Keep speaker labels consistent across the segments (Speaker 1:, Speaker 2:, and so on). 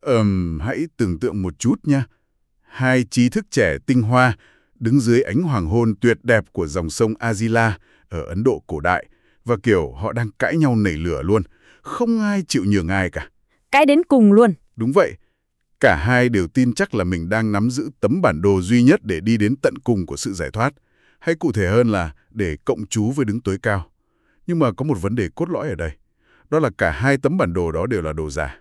Speaker 1: Hãy tưởng tượng một chút nha. Hai trí thức trẻ tinh hoa đứng dưới ánh hoàng hôn tuyệt đẹp của dòng sông Azila ở Ấn Độ cổ đại, và kiểu họ đang cãi nhau nảy lửa luôn. Không ai chịu nhường ai cả.
Speaker 2: Cãi đến cùng luôn.
Speaker 1: Đúng vậy. Cả hai đều tin chắc là mình đang nắm giữ tấm bản đồ duy nhất để đi đến tận cùng của sự giải thoát. Hay cụ thể hơn là để cộng trú với đứng tối cao. Nhưng mà có một vấn đề cốt lõi ở đây. Đó là cả hai tấm bản đồ đó đều là đồ giả.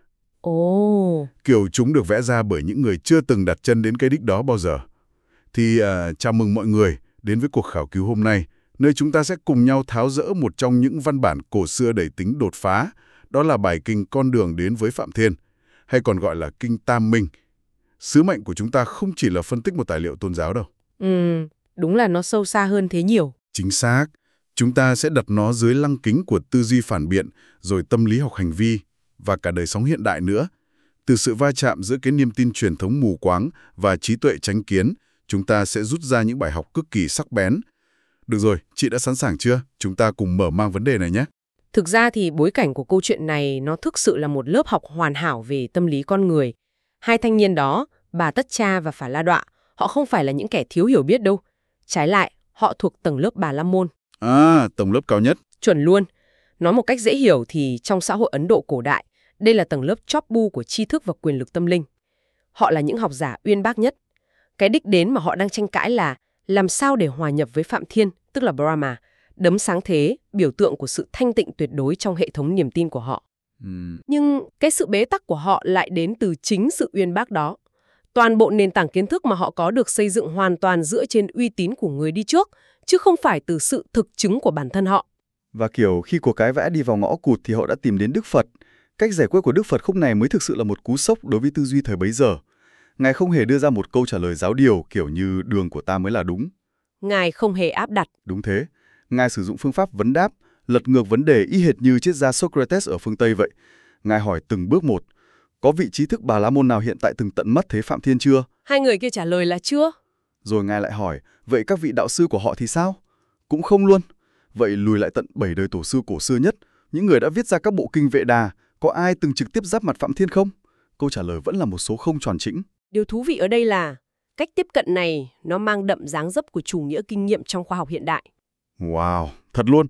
Speaker 2: Ồ.
Speaker 1: Kiểu chúng được vẽ ra bởi những người chưa từng đặt chân đến cái đích đó bao giờ. Thì chào mừng mọi người đến với cuộc khảo cứu hôm nay, nơi chúng ta sẽ cùng nhau tháo dỡ một trong những văn bản cổ xưa đầy tính đột phá. Đó là bài kinh Con đường đến với Phạm Thiên, hay còn gọi là kinh Tam Minh. Sứ mệnh của chúng ta không chỉ là phân tích một tài liệu tôn giáo đâu.
Speaker 2: Đúng là nó sâu xa hơn thế nhiều.
Speaker 1: Chính xác. Chúng ta sẽ đặt nó dưới lăng kính của tư duy phản biện, rồi tâm lý học hành vi, và cả đời sống hiện đại nữa. Từ sự va chạm giữa cái niềm tin truyền thống mù quáng và trí tuệ chánh kiến, chúng ta sẽ rút ra những bài học cực kỳ sắc bén. Được rồi, chị đã sẵn sàng chưa? Chúng ta cùng mở mang vấn đề này nhé.
Speaker 2: Thực ra thì bối cảnh của câu chuyện này nó thực sự là một lớp học hoàn hảo về tâm lý con người. Hai thanh niên đó, Bà Tất Cha và Phả La Đọa, họ không phải là những kẻ thiếu hiểu biết đâu. Trái lại, họ thuộc tầng lớp Bà La Môn.
Speaker 1: Tầng lớp cao nhất.
Speaker 2: Chuẩn luôn. Nói một cách dễ hiểu thì trong xã hội Ấn Độ cổ đại, đây là tầng lớp chóp bu của tri thức và quyền lực tâm linh. Họ là những học giả uyên bác nhất. Cái đích đến mà họ đang tranh cãi là làm sao để hòa nhập với Phạm Thiên, tức là Brahma, đấng sáng thế, biểu tượng của sự thanh tịnh tuyệt đối trong hệ thống niềm tin của họ. Nhưng cái sự bế tắc của họ lại đến từ chính sự uyên bác đó. Toàn bộ nền tảng kiến thức mà họ có được xây dựng hoàn toàn dựa trên uy tín của người đi trước, chứ không phải từ sự thực chứng của bản thân họ.
Speaker 3: Và kiểu khi cuộc cái vẽ đi vào ngõ cụt thì họ đã tìm đến Đức Phật. Cách giải quyết của Đức Phật khúc này mới thực sự là một cú sốc đối với tư duy thời bấy giờ. Ngài không hề đưa ra một câu trả lời giáo điều kiểu như đường của ta mới là đúng.
Speaker 2: Ngài không hề áp đặt.
Speaker 3: Đúng thế. Ngài sử dụng phương pháp vấn đáp, lật ngược vấn đề y hệt như triết gia Socrates ở phương Tây vậy. Ngài hỏi từng bước một. Có vị trí thức Bà La Môn nào hiện tại từng tận mắt thấy Phạm Thiên chưa?
Speaker 2: Hai người kia trả lời là chưa.
Speaker 3: Rồi Ngài lại hỏi, vậy các vị đạo sư của họ thì sao? Cũng không luôn. Vậy lùi lại tận 7 đời tổ sư cổ xưa nhất, những người đã viết ra các bộ kinh Vệ Đà, có ai từng trực tiếp giáp mặt Phạm Thiên không? Câu trả lời vẫn là một số không tròn chỉnh.
Speaker 2: Điều thú vị ở đây là cách tiếp cận này nó mang đậm dáng dấp của chủ nghĩa kinh nghiệm trong khoa học hiện đại.
Speaker 3: Wow, thật luôn.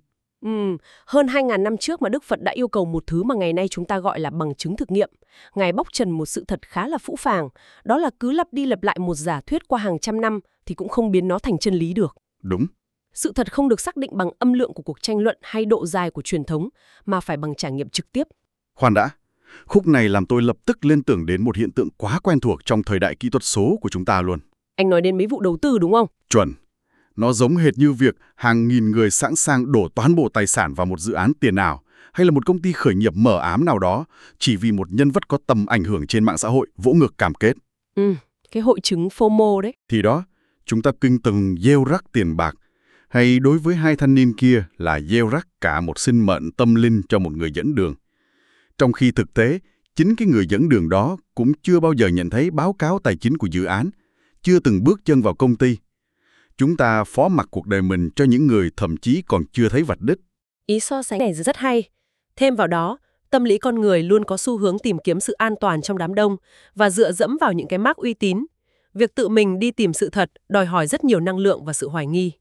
Speaker 2: Hơn 2.000 năm trước mà Đức Phật đã yêu cầu một thứ mà ngày nay chúng ta gọi là bằng chứng thực nghiệm. Ngài bóc trần một sự thật khá là phũ phàng, đó là cứ lặp đi lặp lại một giả thuyết qua hàng trăm năm thì cũng không biến nó thành chân lý được.
Speaker 3: Đúng.
Speaker 2: Sự thật không được xác định bằng âm lượng của cuộc tranh luận hay độ dài của truyền thống, mà phải bằng trải nghiệm trực tiếp.
Speaker 3: Khoan đã, khúc này làm tôi lập tức liên tưởng đến một hiện tượng quá quen thuộc trong thời đại kỹ thuật số của chúng ta luôn.
Speaker 2: Anh nói đến mấy vụ đầu tư đúng không?
Speaker 3: Chuẩn. Nó giống hệt như việc hàng nghìn người sẵn sàng đổ toàn bộ tài sản vào một dự án tiền ảo, hay là một công ty khởi nghiệp mờ ám nào đó, chỉ vì một nhân vật có tầm ảnh hưởng trên mạng xã hội vỗ ngược cam kết.
Speaker 2: Cái hội chứng FOMO đấy.
Speaker 3: Thì đó, chúng ta kinh từng gieo rắc tiền bạc, hay đối với hai thanh niên kia là gieo rắc cả một sinh mệnh tâm linh cho một người dẫn đường. Trong khi thực tế, chính cái người dẫn đường đó cũng chưa bao giờ nhận thấy báo cáo tài chính của dự án, chưa từng bước chân vào công ty. Chúng ta phó mặc cuộc đời mình cho những người thậm chí còn chưa thấy vạch đích.
Speaker 2: Ý so sánh này rất hay. Thêm vào đó, tâm lý con người luôn có xu hướng tìm kiếm sự an toàn trong đám đông và dựa dẫm vào những cái mác uy tín. Việc tự mình đi tìm sự thật đòi hỏi rất nhiều năng lượng và sự hoài nghi.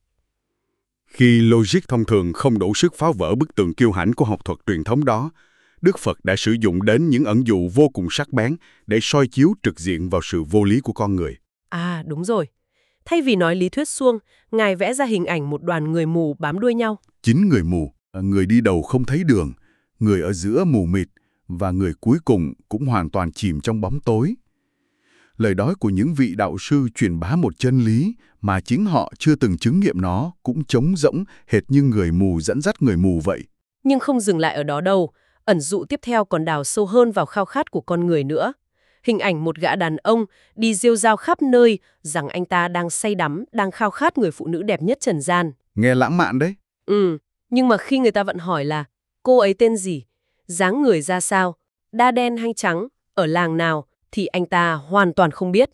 Speaker 1: Khi logic thông thường không đủ sức phá vỡ bức tường kiêu hãnh của học thuật truyền thống đó, Đức Phật đã sử dụng đến những ẩn dụ vô cùng sắc bén để soi chiếu trực diện vào sự vô lý của con người.
Speaker 2: Đúng rồi. Thay vì nói lý thuyết suông, Ngài vẽ ra hình ảnh một đoàn người mù bám đuôi nhau.
Speaker 1: Chính người mù, người đi đầu không thấy đường, người ở giữa mù mịt, và người cuối cùng cũng hoàn toàn chìm trong bóng tối. Lời nói của những vị đạo sư truyền bá một chân lý mà chính họ chưa từng chứng nghiệm nó cũng trống rỗng hệt như người mù dẫn dắt người mù vậy.
Speaker 2: Nhưng không dừng lại ở đó đâu, ẩn dụ tiếp theo còn đào sâu hơn vào khao khát của con người nữa. Hình ảnh một gã đàn ông đi rêu rao khắp nơi rằng anh ta đang say đắm, đang khao khát người phụ nữ đẹp nhất trần gian.
Speaker 1: Nghe lãng mạn đấy.
Speaker 2: Nhưng mà khi người ta vẫn hỏi là cô ấy tên gì, dáng người ra sao, da đen hay trắng, ở làng nào, thì anh ta hoàn toàn không biết.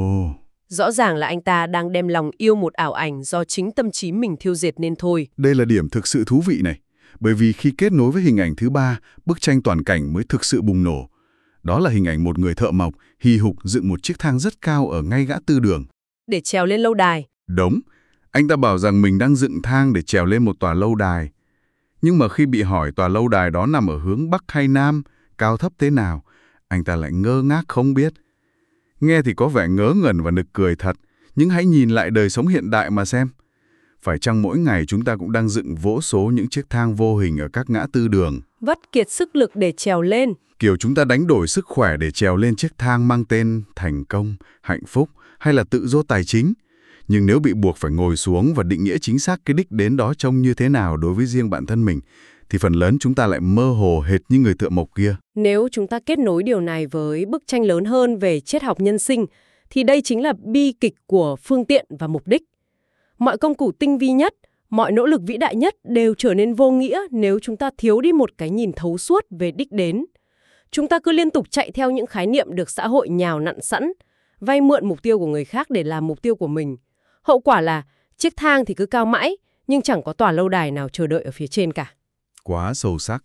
Speaker 2: Rõ ràng là anh ta đang đem lòng yêu một ảo ảnh do chính tâm trí mình thiêu dệt nên thôi.
Speaker 1: Đây là điểm thực sự thú vị này, bởi vì khi kết nối với hình ảnh thứ ba, bức tranh toàn cảnh mới thực sự bùng nổ. Đó là hình ảnh một người thợ mộc hì hục dựng một chiếc thang rất cao ở ngay ngã tư đường.
Speaker 2: Để trèo lên lâu đài.
Speaker 1: Đúng, anh ta bảo rằng mình đang dựng thang để trèo lên một tòa lâu đài. Nhưng mà khi bị hỏi tòa lâu đài đó nằm ở hướng Bắc hay Nam, cao thấp thế nào, anh ta lại ngơ ngác không biết. Nghe thì có vẻ ngớ ngẩn và nực cười thật, nhưng hãy nhìn lại đời sống hiện đại mà xem. Phải chăng mỗi ngày chúng ta cũng đang dựng vô số những chiếc thang vô hình ở các ngã tư đường?
Speaker 2: Vất kiệt sức lực để trèo lên.
Speaker 1: Kiểu chúng ta đánh đổi sức khỏe để trèo lên chiếc thang mang tên thành công, hạnh phúc hay là tự do tài chính. Nhưng nếu bị buộc phải ngồi xuống và định nghĩa chính xác cái đích đến đó trông như thế nào đối với riêng bản thân mình, thì phần lớn chúng ta lại mơ hồ hệt như người thợ mộc kia.
Speaker 2: Nếu chúng ta kết nối điều này với bức tranh lớn hơn về triết học nhân sinh, thì đây chính là bi kịch của phương tiện và mục đích. Mọi công cụ tinh vi nhất, mọi nỗ lực vĩ đại nhất đều trở nên vô nghĩa nếu chúng ta thiếu đi một cái nhìn thấu suốt về đích đến. Chúng ta cứ liên tục chạy theo những khái niệm được xã hội nhào nặn sẵn, vay mượn mục tiêu của người khác để làm mục tiêu của mình. Hậu quả là chiếc thang thì cứ cao mãi, nhưng chẳng có tòa lâu đài nào chờ đợi ở phía trên cả.
Speaker 3: Quá sâu sắc.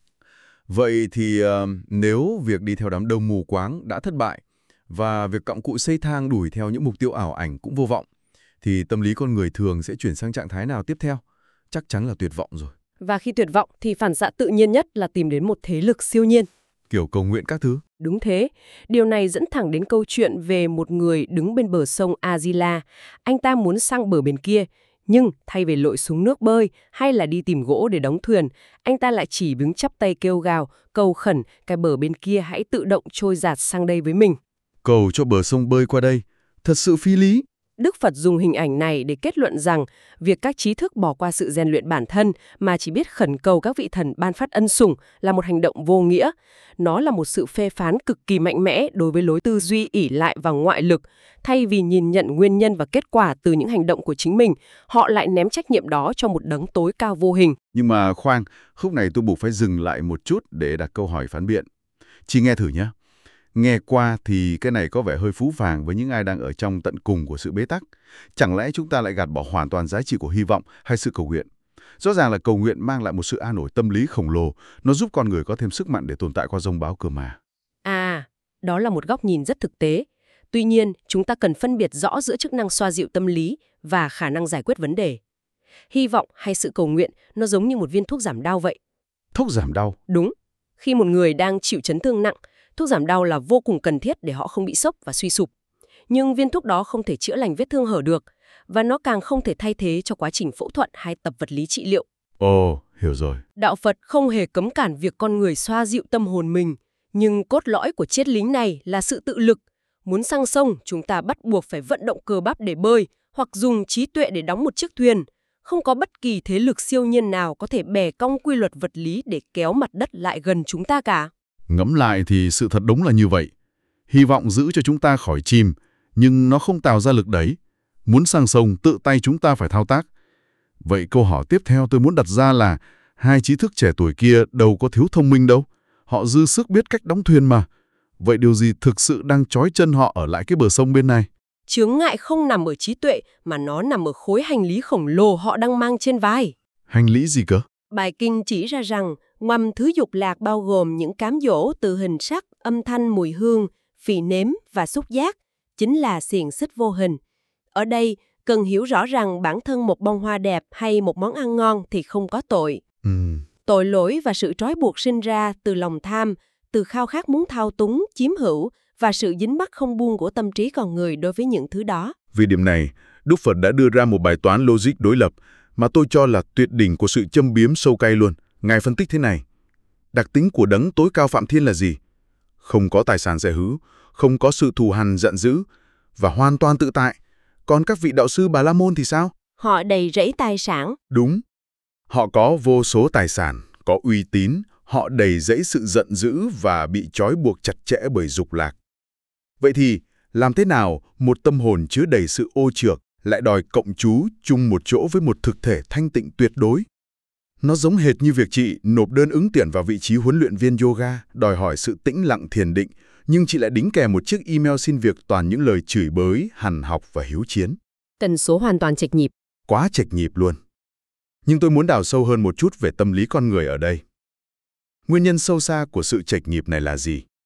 Speaker 3: Vậy thì nếu việc đi theo đám đông mù quáng đã thất bại và việc cặm cụi xây thang đuổi theo những mục tiêu ảo ảnh cũng vô vọng, thì tâm lý con người thường sẽ chuyển sang trạng thái nào tiếp theo? Chắc chắn là tuyệt vọng rồi.
Speaker 2: Và khi tuyệt vọng thì phản xạ tự nhiên nhất là tìm đến một thế lực siêu nhiên.
Speaker 3: Kiểu cầu nguyện các thứ.
Speaker 2: Đúng thế. Điều này dẫn thẳng đến câu chuyện về một người đứng bên bờ sông Azila. Anh ta muốn sang bờ bên kia, nhưng thay vì lội xuống nước bơi hay là đi tìm gỗ để đóng thuyền, anh ta lại chỉ đứng chắp tay kêu gào, cầu khẩn cái bờ bên kia hãy tự động trôi dạt sang đây với mình.
Speaker 3: Cầu cho bờ sông bơi qua đây. Thật sự phi lý.
Speaker 2: Đức Phật dùng hình ảnh này để kết luận rằng việc các trí thức bỏ qua sự rèn luyện bản thân mà chỉ biết khẩn cầu các vị thần ban phát ân sủng là một hành động vô nghĩa. Nó là một sự phê phán cực kỳ mạnh mẽ đối với lối tư duy ỷ lại vào ngoại lực. Thay vì nhìn nhận nguyên nhân và kết quả từ những hành động của chính mình, họ lại ném trách nhiệm đó cho một đấng tối cao vô hình.
Speaker 3: Nhưng mà khoan, khúc này tôi buộc phải dừng lại một chút để đặt câu hỏi phản biện. Chị nghe thử nhé. Nghe qua thì cái này có vẻ hơi phũ phàng với những ai đang ở trong tận cùng của sự bế tắc. Chẳng lẽ chúng ta lại gạt bỏ hoàn toàn giá trị của hy vọng hay sự cầu nguyện? Rõ ràng là cầu nguyện mang lại một sự an ủi tâm lý khổng lồ, nó giúp con người có thêm sức mạnh để tồn tại qua dông bão cơ mà.
Speaker 2: À, đó là một góc nhìn rất thực tế. Tuy nhiên, chúng ta cần phân biệt rõ giữa chức năng xoa dịu tâm lý và khả năng giải quyết vấn đề. Hy vọng hay sự cầu nguyện, nó giống như một viên thuốc giảm đau vậy.
Speaker 3: Thuốc giảm đau?
Speaker 2: Đúng. Khi một người đang chịu chấn thương nặng, thuốc giảm đau là vô cùng cần thiết để họ không bị sốc và suy sụp. Nhưng viên thuốc đó không thể chữa lành vết thương hở được, và nó càng không thể thay thế cho quá trình phẫu thuật hay tập vật lý trị liệu.
Speaker 3: Ồ, hiểu rồi.
Speaker 2: Đạo Phật không hề cấm cản việc con người xoa dịu tâm hồn mình, nhưng cốt lõi của triết lý này là sự tự lực. Muốn sang sông, chúng ta bắt buộc phải vận động cơ bắp để bơi, hoặc dùng trí tuệ để đóng một chiếc thuyền. Không có bất kỳ thế lực siêu nhiên nào có thể bẻ cong quy luật vật lý để kéo mặt đất lại gần chúng ta cả.
Speaker 1: Ngẫm lại thì sự thật đúng là như vậy. Hy vọng giữ cho chúng ta khỏi chìm, nhưng nó không tạo ra lực đẩy. Muốn sang sông, tự tay chúng ta phải thao tác. Vậy câu hỏi tiếp theo tôi muốn đặt ra là hai trí thức trẻ tuổi kia đâu có thiếu thông minh đâu. Họ dư sức biết cách đóng thuyền mà. Vậy điều gì thực sự đang trói chân họ ở lại cái bờ sông bên này?
Speaker 2: Chướng ngại không nằm ở trí tuệ, mà nó nằm ở khối hành lý khổng lồ họ đang mang trên vai.
Speaker 1: Hành lý gì cơ?
Speaker 2: Bài kinh chỉ ra rằng mầm thứ dục lạc bao gồm những cám dỗ từ hình sắc, âm thanh, mùi hương, vị nếm và xúc giác, chính là xiềng xích vô hình. Ở đây, cần hiểu rõ rằng bản thân một bông hoa đẹp hay một món ăn ngon thì không có tội. Tội lỗi và sự trói buộc sinh ra từ lòng tham, từ khao khát muốn thao túng, chiếm hữu và sự dính mắc không buông của tâm trí con người đối với những thứ đó.
Speaker 1: Vì điểm này, Đức Phật đã đưa ra một bài toán logic đối lập mà tôi cho là tuyệt đỉnh của sự châm biếm sâu cay luôn. Ngài phân tích thế này. Đặc tính của đấng tối cao Phạm Thiên là gì? Không có tài sản dè hứ, không có sự thù hằn giận dữ và hoàn toàn tự tại. Còn các vị đạo sư Bà La Môn thì sao?
Speaker 2: Họ đầy rẫy tài sản.
Speaker 1: Đúng. Họ có vô số tài sản, có uy tín, họ đầy rẫy sự giận dữ và bị trói buộc chặt chẽ bởi dục lạc. Vậy thì, làm thế nào một tâm hồn chứa đầy sự ô trược lại đòi cộng trú chung một chỗ với một thực thể thanh tịnh tuyệt đối? Nó giống hệt như việc chị nộp đơn ứng tuyển vào vị trí huấn luyện viên yoga, đòi hỏi sự tĩnh lặng thiền định, nhưng chị lại đính kèm một chiếc email xin việc toàn những lời chửi bới, hằn học và hiếu chiến.
Speaker 2: Tần số hoàn toàn chệch nhịp.
Speaker 1: Quá chệch nhịp luôn. Nhưng tôi muốn đào sâu hơn một chút về tâm lý con người ở đây. Nguyên nhân sâu xa của sự chệch nhịp này là gì?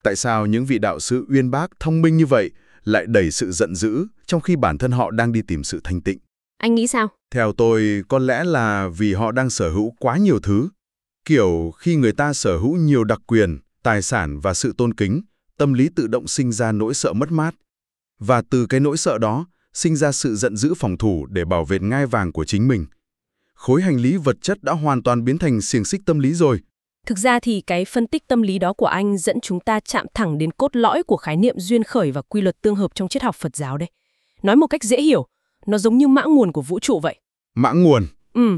Speaker 1: Tại sao những vị đạo sư uyên bác, thông minh như vậy lại đẩy sự giận dữ trong khi bản thân họ đang đi tìm sự thanh tịnh?
Speaker 2: Anh nghĩ sao?
Speaker 1: Theo tôi, có lẽ là vì họ đang sở hữu quá nhiều thứ. Kiểu khi người ta sở hữu nhiều đặc quyền, tài sản và sự tôn kính, tâm lý tự động sinh ra nỗi sợ mất mát. Và từ cái nỗi sợ đó, sinh ra sự giận dữ phòng thủ để bảo vệ ngai vàng của chính mình. Khối hành lý vật chất đã hoàn toàn biến thành xiềng xích tâm lý rồi.
Speaker 2: Thực ra thì cái phân tích tâm lý đó của anh dẫn chúng ta chạm thẳng đến cốt lõi của khái niệm duyên khởi và quy luật tương hợp trong triết học Phật giáo đây. Nói một cách dễ hiểu, nó giống như mã nguồn của vũ trụ vậy.
Speaker 1: Mã nguồn.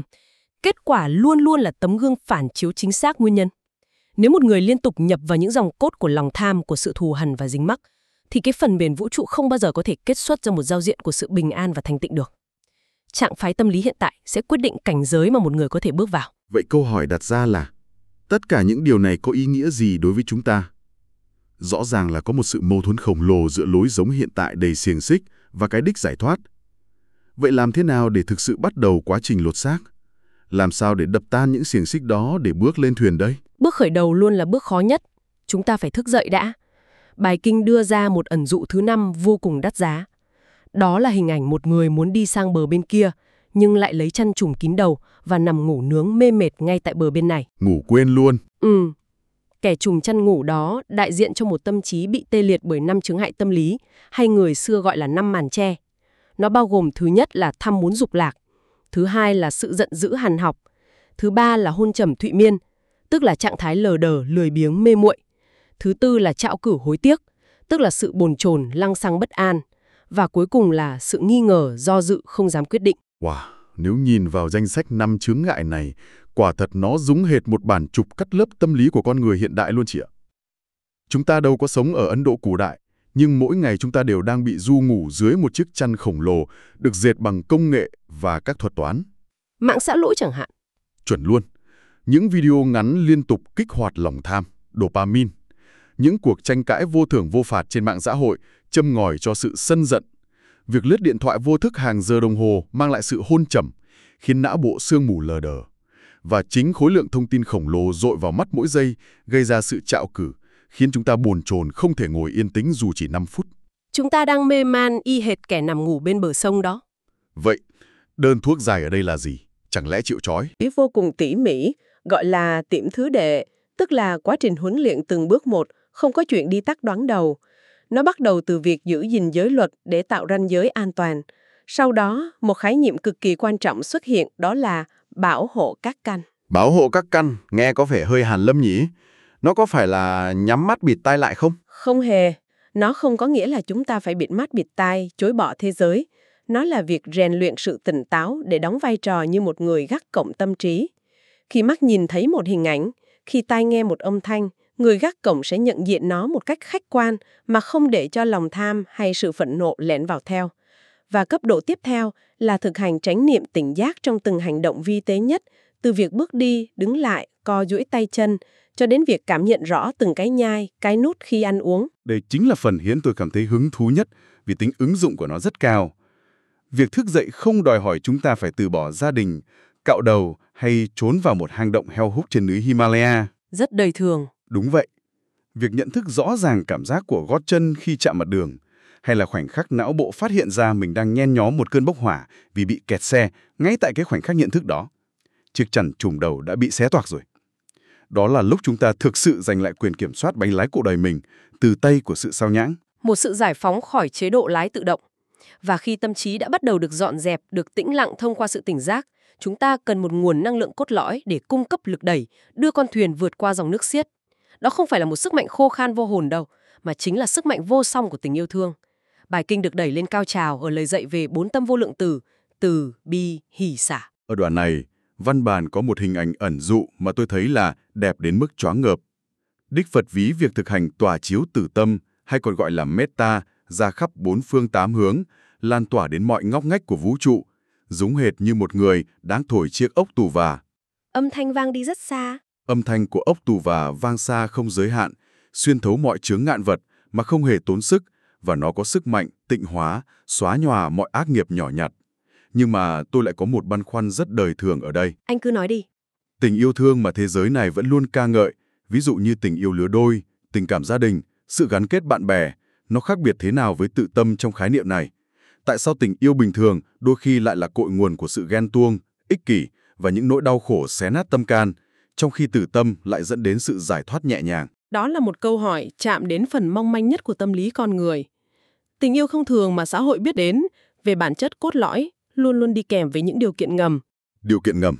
Speaker 2: Kết quả luôn luôn là tấm gương phản chiếu chính xác nguyên nhân. Nếu một người liên tục nhập vào những dòng cốt của lòng tham, của sự thù hằn và dính mắc, thì cái phần bền vũ trụ không bao giờ có thể kết xuất ra một giao diện của sự bình an và thanh tịnh được. Trạng phái tâm lý hiện tại sẽ quyết định cảnh giới mà một người có thể bước vào.
Speaker 3: Vậy câu hỏi đặt ra là, tất cả những điều này có ý nghĩa gì đối với chúng ta? Rõ ràng là có một sự mâu thuẫn khổng lồ giữa lối sống hiện tại đầy xiềng xích và cái đích giải thoát. Vậy làm thế nào để thực sự bắt đầu quá trình lột xác? Làm sao để đập tan những xiềng xích đó để bước lên thuyền đây?
Speaker 2: Bước khởi đầu luôn là bước khó nhất. Chúng ta phải thức dậy đã. Bài kinh đưa ra một ẩn dụ thứ 5 vô cùng đắt giá. Đó là hình ảnh một người muốn đi sang bờ bên kia, nhưng lại lấy chăn trùm kín đầu và nằm ngủ nướng mê mệt ngay tại bờ bên này.
Speaker 3: Ngủ quên luôn.
Speaker 2: Kẻ trùm chăn ngủ đó đại diện cho một tâm trí bị tê liệt bởi 5 chướng ngại tâm lý, hay người xưa gọi là 5 màn tre. Nó bao gồm thứ nhất là tham muốn dục lạc, thứ hai là sự giận dữ hằn học, thứ ba là hôn trầm thụy miên, tức là trạng thái lờ đờ, lười biếng, mê muội. Thứ tư là trạo cử hối tiếc, tức là sự bồn chồn, lăng xăng bất an. Và cuối cùng là sự nghi ngờ, do dự, không dám quyết định.
Speaker 3: Wow, nếu nhìn vào danh sách 5 chướng ngại này, quả thật nó giống hệt một bản chụp cắt lớp tâm lý của con người hiện đại luôn chị ạ. Chúng ta đâu có sống ở Ấn Độ cổ đại, nhưng mỗi ngày chúng ta đều đang bị ru ngủ dưới một chiếc chăn khổng lồ được dệt bằng công nghệ và các thuật toán.
Speaker 2: Mạng xã lỗi chẳng hạn.
Speaker 3: Chuẩn luôn. Những video ngắn liên tục kích hoạt lòng tham, dopamine. Những cuộc tranh cãi vô thưởng vô phạt trên mạng xã hội châm ngòi cho sự sân giận. Việc lướt điện thoại vô thức hàng giờ đồng hồ mang lại sự hôn trầm, khiến não bộ sương mù lờ đờ. Và chính khối lượng thông tin khổng lồ dội vào mắt mỗi giây gây ra sự trạo cử, khiến chúng ta bồn chồn không thể ngồi yên tĩnh dù chỉ 5 phút.
Speaker 2: Chúng ta đang mê man y hệt kẻ nằm ngủ bên bờ sông đó.
Speaker 3: Vậy, đơn thuốc giải ở đây là gì? Chẳng lẽ chịu trói?
Speaker 4: Vô cùng tỉ mỉ, gọi là tiệm thứ đệ, tức là quá trình huấn luyện từng bước một, không có chuyện đi tắt đoán đầu. Nó bắt đầu từ việc giữ gìn giới luật để tạo ranh giới an toàn. Sau đó, một khái niệm cực kỳ quan trọng xuất hiện, đó là bảo hộ các căn.
Speaker 3: Bảo hộ các căn, nghe có vẻ hơi hàn lâm nhỉ? Nó có phải là nhắm mắt bịt tai lại không?
Speaker 4: Không hề. Nó không có nghĩa là chúng ta phải bịt mắt bịt tai, chối bỏ thế giới. Nó là việc rèn luyện sự tỉnh táo để đóng vai trò như một người gác cổng tâm trí. Khi mắt nhìn thấy một hình ảnh, khi tai nghe một âm thanh, người gác cổng sẽ nhận diện nó một cách khách quan mà không để cho lòng tham hay sự phẫn nộ lẻn vào theo. Và cấp độ tiếp theo là thực hành chánh niệm tỉnh giác trong từng hành động vi tế nhất, từ việc bước đi, đứng lại, co duỗi tay chân, cho đến việc cảm nhận rõ từng cái nhai, cái nuốt khi ăn uống.
Speaker 3: Đây chính là phần khiến tôi cảm thấy hứng thú nhất vì tính ứng dụng của nó rất cao. Việc thức dậy không đòi hỏi chúng ta phải từ bỏ gia đình, cạo đầu hay trốn vào một hang động heo hút trên núi Himalaya.
Speaker 2: Rất đời thường.
Speaker 3: Đúng vậy. Việc nhận thức rõ ràng cảm giác của gót chân khi chạm mặt đường, hay là khoảnh khắc não bộ phát hiện ra mình đang nhen nhóm một cơn bốc hỏa vì bị kẹt xe ngay tại cái khoảnh khắc nhận thức đó. Chiếc chăn trùm đầu đã bị xé toạc rồi. Đó là lúc chúng ta thực sự giành lại quyền kiểm soát bánh lái cuộc đời mình từ tay của sự sao nhãng.
Speaker 2: Một sự giải phóng khỏi chế độ lái tự động. Và khi tâm trí đã bắt đầu được dọn dẹp, được tĩnh lặng thông qua sự tỉnh giác, chúng ta cần một nguồn năng lượng cốt lõi để cung cấp lực đẩy, đưa con thuyền vượt qua dòng nước xiết. Đó không phải là một sức mạnh khô khan vô hồn đâu, mà chính là sức mạnh vô song của tình yêu thương. Bài kinh được đẩy lên cao trào ở lời dạy về 4 tâm vô lượng từ, bi, hỷ, xả.
Speaker 3: Ở đoạn này, văn bản có một hình ảnh ẩn dụ mà tôi thấy là đẹp đến mức choáng ngợp. Đức Phật ví việc thực hành tỏa chiếu tử tâm, hay còn gọi là metta, ra khắp 4 phương 8 hướng, lan tỏa đến mọi ngóc ngách của vũ trụ, giống hệt như một người đang thổi chiếc ốc tù và.
Speaker 2: Âm thanh vang đi rất xa.
Speaker 3: Âm thanh của ốc tù và vang xa không giới hạn, xuyên thấu mọi chướng ngại vật mà không hề tốn sức, và nó có sức mạnh tịnh hóa, xóa nhòa mọi ác nghiệp nhỏ nhặt. Nhưng mà tôi lại có một băn khoăn rất đời thường ở đây.
Speaker 2: Anh cứ nói đi.
Speaker 3: Tình yêu thương mà thế giới này vẫn luôn ca ngợi, ví dụ như tình yêu lứa đôi, tình cảm gia đình, Sự gắn kết bạn bè, nó khác biệt thế nào với tự tâm trong khái niệm này? Tại sao tình yêu bình thường đôi khi lại là cội nguồn của sự ghen tuông, ích kỷ và những nỗi đau khổ xé nát tâm can, trong khi tử tâm lại dẫn đến sự giải thoát nhẹ nhàng?
Speaker 4: Đó là một câu hỏi chạm đến phần mong manh nhất của tâm lý con người. Tình yêu không thường mà xã hội biết đến, về bản chất cốt lõi, luôn luôn đi kèm với những điều kiện ngầm.
Speaker 3: Điều kiện ngầm.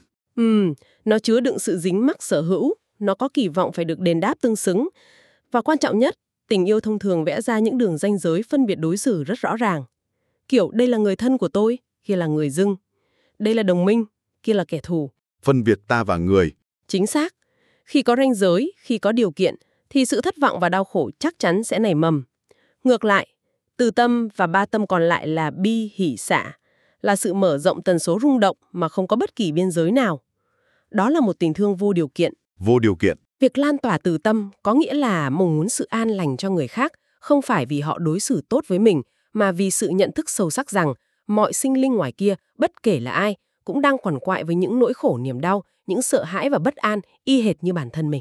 Speaker 4: Nó chứa đựng sự dính mắc sở hữu, nó có kỳ vọng phải được đền đáp tương xứng. Và quan trọng nhất, tình yêu thông thường vẽ ra những đường ranh giới phân biệt đối xử rất rõ ràng. Kiểu đây là người thân của tôi, kia là người dưng. Đây là đồng minh, kia là kẻ thù.
Speaker 3: Phân biệt ta và người.
Speaker 4: Chính xác. Khi có ranh giới, khi có điều kiện, thì sự thất vọng và đau khổ chắc chắn sẽ nảy mầm. Ngược lại, từ tâm và ba tâm còn lại là bi, hỷ, xả, là sự mở rộng tần số rung động mà không có bất kỳ biên giới nào. Đó là một tình thương vô điều kiện.
Speaker 3: Vô điều kiện.
Speaker 4: Việc lan tỏa từ tâm có nghĩa là mong muốn sự an lành cho người khác, không phải vì họ đối xử tốt với mình, mà vì sự nhận thức sâu sắc rằng mọi sinh linh ngoài kia, bất kể là ai, cũng đang quằn quại với những nỗi khổ niềm đau, những sợ hãi và bất an y hệt như bản thân mình.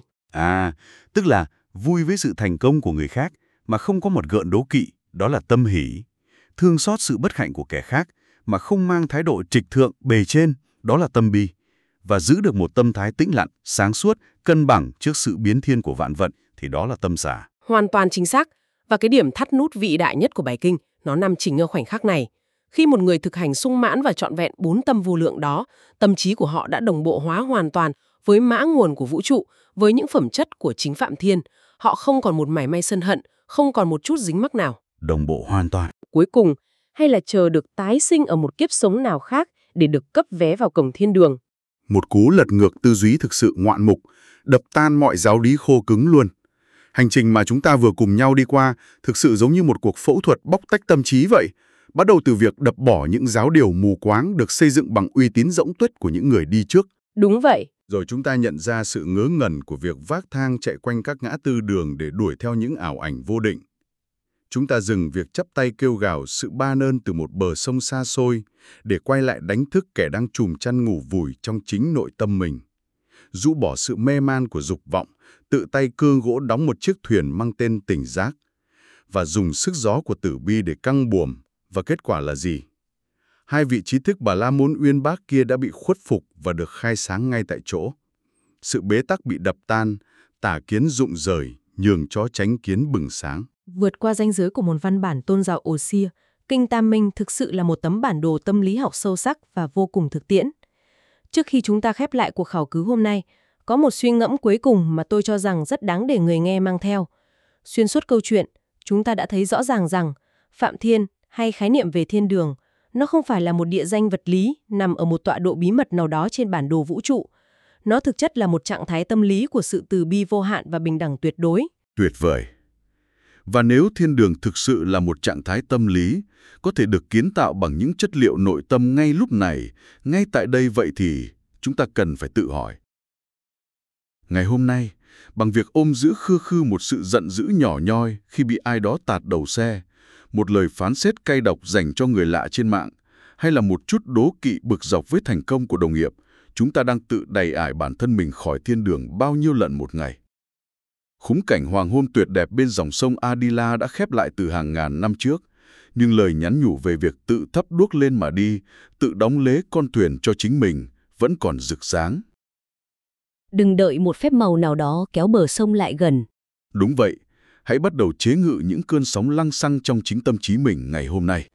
Speaker 3: Tức là vui với sự thành công của người khác mà không có một gợn đố kỵ, đó là tâm hỷ. Thương xót sự bất hạnh của kẻ khác mà không mang thái độ trịch thượng bề trên, đó là tâm bi. Và giữ được một tâm thái tĩnh lặng, sáng suốt, cân bằng trước sự biến thiên của vạn vật thì đó là tâm xả.
Speaker 4: Hoàn toàn chính xác. Và cái điểm thắt nút vĩ đại nhất của bài kinh, nó nằm chính ở khoảnh khắc này. Khi một người thực hành sung mãn và trọn vẹn 4 tâm vô lượng đó, tâm trí của họ đã đồng bộ hóa hoàn toàn với mã nguồn của vũ trụ, với những phẩm chất của chính Phạm Thiên. Họ không còn một mảy may sân hận, không còn một chút dính mắc nào.
Speaker 3: Đồng bộ hoàn toàn.
Speaker 2: Cuối cùng, hay là chờ được tái sinh ở một kiếp sống nào khác để được cấp vé vào cổng thiên đường?
Speaker 1: Một cú lật ngược tư duy thực sự ngoạn mục, đập tan mọi giáo lý khô cứng luôn. Hành trình mà chúng ta vừa cùng nhau đi qua thực sự giống như một cuộc phẫu thuật bóc tách tâm trí vậy. Bắt đầu từ việc đập bỏ những giáo điều mù quáng được xây dựng bằng uy tín rỗng tuếch của những người đi trước.
Speaker 2: Đúng vậy.
Speaker 1: Rồi chúng ta nhận ra sự ngớ ngẩn của việc vác thang chạy quanh các ngã tư đường để đuổi theo những ảo ảnh vô định. Chúng ta dừng việc chắp tay kêu gào sự ban ơn từ một bờ sông xa xôi để quay lại đánh thức kẻ đang chùm chăn ngủ vùi trong chính nội tâm mình. Rũ bỏ sự mê man của dục vọng, tự tay cưa gỗ đóng một chiếc thuyền mang tên tỉnh giác và dùng sức gió của tử bi để căng buồm. Và kết quả là gì? Hai vị trí thức Bà La Môn uyên bác kia đã bị khuất phục và được khai sáng ngay tại chỗ. Sự bế tắc bị đập tan, tà kiến rụng rời, nhường cho chánh kiến bừng sáng.
Speaker 5: Vượt qua ranh giới của một văn bản tôn giáo ồ sia, Kinh Tam Minh thực sự là một tấm bản đồ tâm lý học sâu sắc và vô cùng thực tiễn. Trước khi chúng ta khép lại cuộc khảo cứu hôm nay, có một suy ngẫm cuối cùng mà tôi cho rằng rất đáng để người nghe mang theo. Xuyên suốt câu chuyện, chúng ta đã thấy rõ ràng rằng Phạm Thiên hay khái niệm về thiên đường, nó không phải là một địa danh vật lý nằm ở một tọa độ bí mật nào đó trên bản đồ vũ trụ. Nó thực chất là một trạng thái tâm lý của sự từ bi vô hạn và bình đẳng tuyệt đối.
Speaker 1: Tuyệt vời! Và nếu thiên đường thực sự là một trạng thái tâm lý, có thể được kiến tạo bằng những chất liệu nội tâm ngay lúc này, ngay tại đây vậy thì chúng ta cần phải tự hỏi. Ngày hôm nay, bằng việc ôm giữ khư khư một sự giận dữ nhỏ nhoi khi bị ai đó tạt đầu xe, một lời phán xét cay độc dành cho người lạ trên mạng, hay là một chút đố kỵ bực dọc với thành công của đồng nghiệp, chúng ta đang tự đày ải bản thân mình khỏi thiên đường bao nhiêu lần một ngày. Khung cảnh hoàng hôn tuyệt đẹp bên dòng sông Adila đã khép lại từ hàng ngàn năm trước, nhưng lời nhắn nhủ về việc tự thắp đuốc lên mà đi, tự đóng lế con thuyền cho chính mình vẫn còn rực sáng.
Speaker 5: Đừng đợi một phép màu nào đó kéo bờ sông lại gần.
Speaker 1: Đúng vậy, hãy bắt đầu chế ngự những cơn sóng lăng xăng trong chính tâm trí mình ngày hôm nay.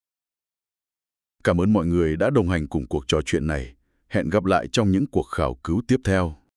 Speaker 1: Cảm ơn mọi người đã đồng hành cùng cuộc trò chuyện này. Hẹn gặp lại trong những cuộc khảo cứu tiếp theo.